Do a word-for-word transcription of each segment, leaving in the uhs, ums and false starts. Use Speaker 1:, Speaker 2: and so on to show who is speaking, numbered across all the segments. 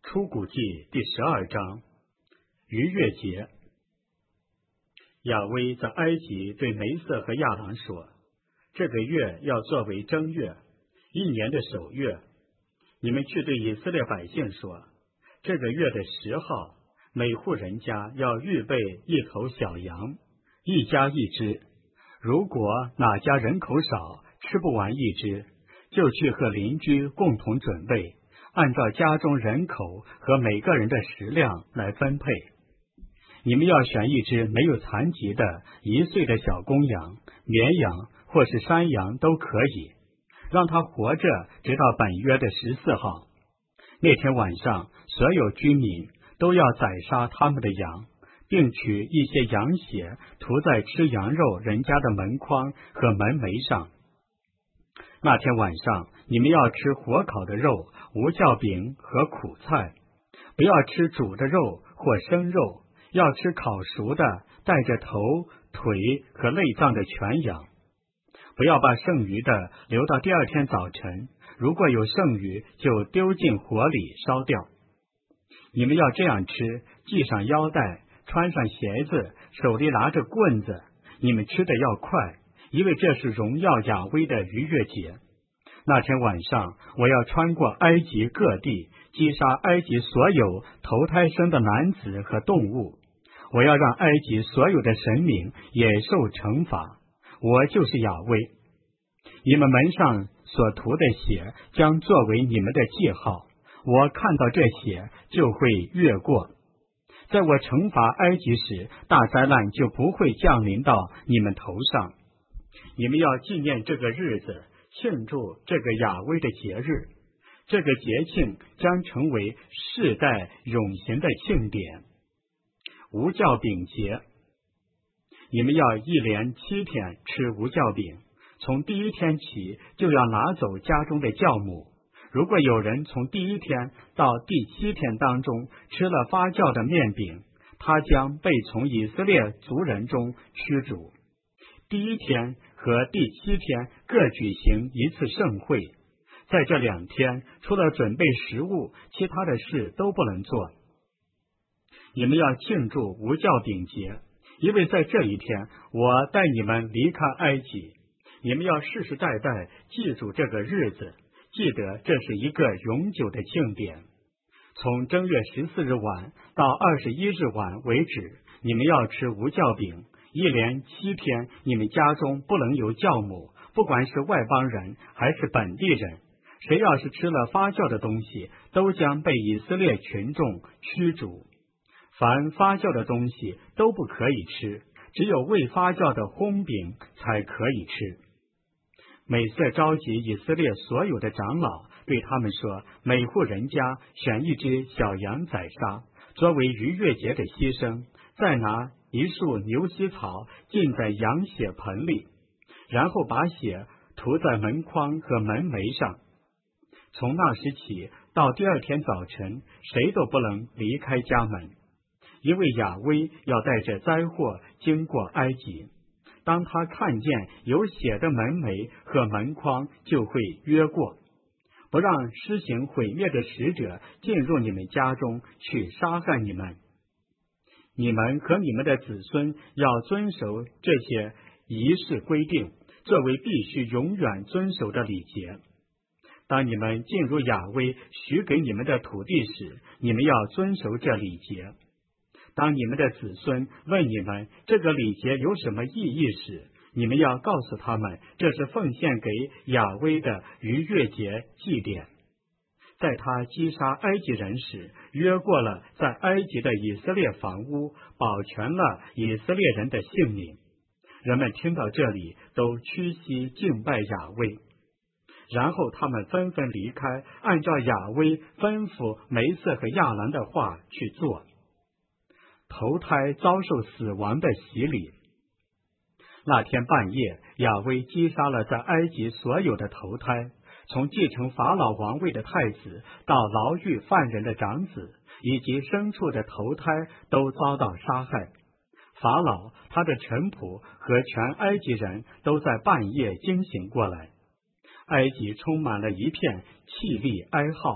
Speaker 1: 出谷记第十二章，逾越节。亚威在埃及对梅瑟和亚郎说：这个月要作为正月，一年的首月。你们去对以色列百姓说，这个月的十号，每户人家要预备一头小羊，一家一只。如果哪家人口少，吃不完一只，就去和邻居共同准备，按照家中人口和每个人的食量来分配。你们要选一只没有残疾的一岁的小公羊、绵羊或是山羊都可以，让它活着直到本月的十四号。那天晚上，所有居民都要宰杀他们的羊，并取一些羊血涂在吃羊肉人家的门框和门楣上。那天晚上，你们要吃火烤的肉、无酵饼和苦菜，不要吃煮的肉或生肉，要吃烤熟的带着头、腿和内脏的全羊。不要把剩余的留到第二天早晨，如果有剩余，就丢进火里烧掉。你们要这样吃，系上腰带，穿上鞋子，手里拿着棍子。你们吃的要快，因为这是荣耀亚威的逾越节。那天晚上，我要穿过埃及各地，击杀埃及所有头胎生的男子和动物。我要让埃及所有的神明也受惩罚。我就是亚威。你们门上所涂的血将作为你们的记号，我看到这血就会越过。在我惩罚埃及时，大灾难就不会降临到你们头上。你们要纪念这个日子，庆祝这个亚威的节日。这个节庆将成为世代永恒的庆典。无酵饼节，你们要一连七天吃无酵饼，从第一天起就要拿走家中的酵母。如果有人从第一天到第七天当中吃了发酵的面饼，他将被从以色列族人中驱逐。第一天和第七天各举行一次盛会，在这两天除了准备食物，其他的事都不能做。你们要庆祝无酵饼节，因为在这一天我带你们离开埃及。你们要世世代代记住这个日子，记得这是一个永久的庆典。从正月十四日晚到二十一日晚为止，你们要吃无酵饼，一连七天，你们家中不能有酵母，不管是外邦人还是本地人。谁要是吃了发酵的东西，都将被以色列群众驱逐。凡发酵的东西都不可以吃，只有未发酵的烘饼才可以吃。美色召集以色列所有的长老，对他们说，每户人家选一只小羊宰杀，作为逾越节的牺牲，再拿一束牛膝草浸在羊血盆里，然后把血涂在门框和门楣上。从那时起到第二天早晨，谁都不能离开家门，因为亚威要带着灾祸经过埃及。当他看见有血的门楣和门框，就会越过，不让施行毁灭的使者进入你们家中去杀害你们。你们和你们的子孙要遵守这些仪式规定，作为必须永远遵守的礼节。当你们进入亚威许给你们的土地时，你们要遵守这礼节。当你们的子孙问你们这个礼节有什么意义时，你们要告诉他们，这是奉献给亚威的逾越节祭典。在他击杀埃及人时，越过了在埃及的以色列房屋，保全了以色列人的性命。人们听到这里，都屈膝敬拜亚威。然后他们纷纷离开，按照亚威吩咐梅瑟和亚兰的话去做。头胎遭受死亡的洗礼。那天半夜，亚威击杀了在埃及所有的头胎，从继承法老王位的太子到牢狱犯人的长子，以及牲畜的头胎都遭到杀害。法老、他的臣仆和全埃及人都在半夜惊醒过来。埃及充满了一片凄厉哀号，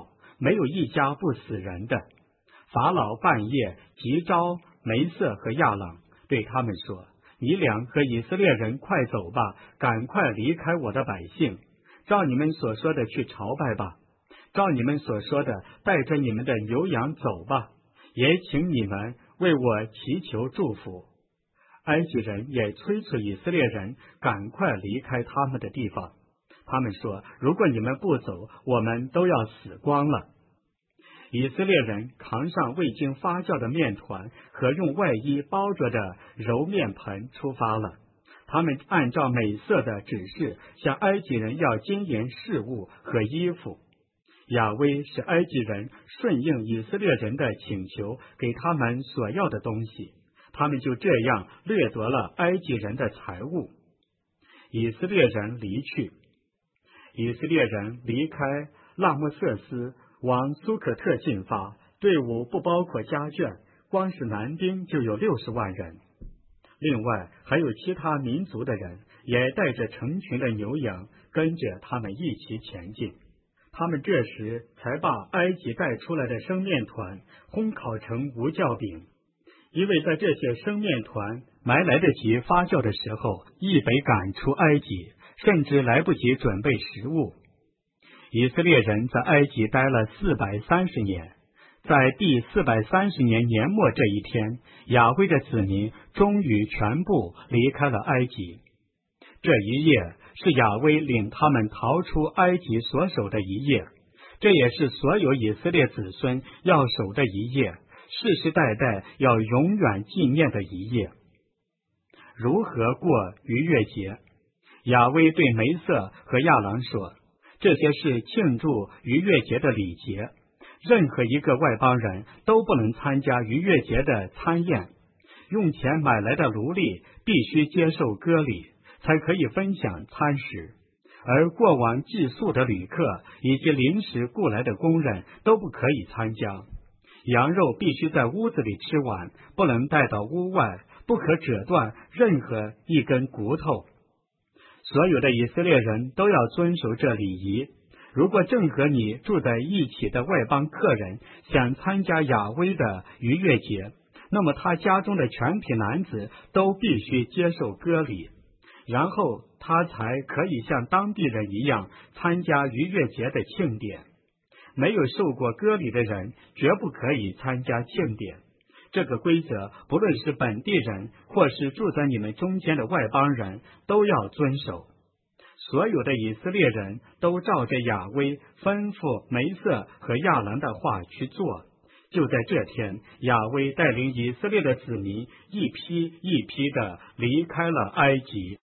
Speaker 1: 没有一家不死人的。法老半夜急召梅瑟和亚朗，对他们说：你俩和以色列人快走吧，赶快离开我的百姓，照你们所说的去朝拜吧，照你们所说的带着你们的牛羊走吧，也请你们为我祈求祝福。埃及人也催促以色列人赶快离开他们的地方。他们说：如果你们不走，我们都要死光了。以色列人扛上未经发酵的面团和用外衣包着的揉面盆出发了。他们按照美色的指示向埃及人要金银饰物和衣服。亚威使埃及人顺应以色列人的请求，给他们所要的东西，他们就这样掠夺了埃及人的财物。以色列人离去。以色列人离开拉莫瑟斯，往苏可特进发，队伍不包括家眷，光是男丁就有六十万人。另外还有其他民族的人，也带着成群的牛羊，跟着他们一起前进。他们这时才把埃及带出来的生面团烘烤成无酵饼，因为在这些生面团没来得及发酵的时候，已被赶出埃及，甚至来不及准备食物。以色列人在埃及待了四百三十年，在第四百三十年年末这一天，亚威的子民终于全部离开了埃及。这一夜是亚威领他们逃出埃及所守的一夜，这也是所有以色列子孙要守的一夜，世世代代要永远纪念的一夜。如何过逾越节？亚威对梅瑟和亚郎说，这些是庆祝逾越节的礼节，任何一个外邦人都不能参加逾越节的餐宴。用钱买来的奴隶必须接受割礼，才可以分享餐食，而过往寄宿的旅客以及临时雇来的工人都不可以参加。羊肉必须在屋子里吃完，不能带到屋外，不可折断任何一根骨头。所有的以色列人都要遵守这礼仪。如果正和你住在一起的外邦客人想参加亚威的逾越节，那么他家中的全体男子都必须接受割礼，然后他才可以像当地人一样参加逾越节的庆典。没有受过割礼的人绝不可以参加庆典。这个规则不论是本地人或是住在你们中间的外邦人都要遵守。所有的以色列人都照着亚威吩咐梅瑟和亚郎的话去做。就在这天，亚威带领以色列的子民一批一批的离开了埃及。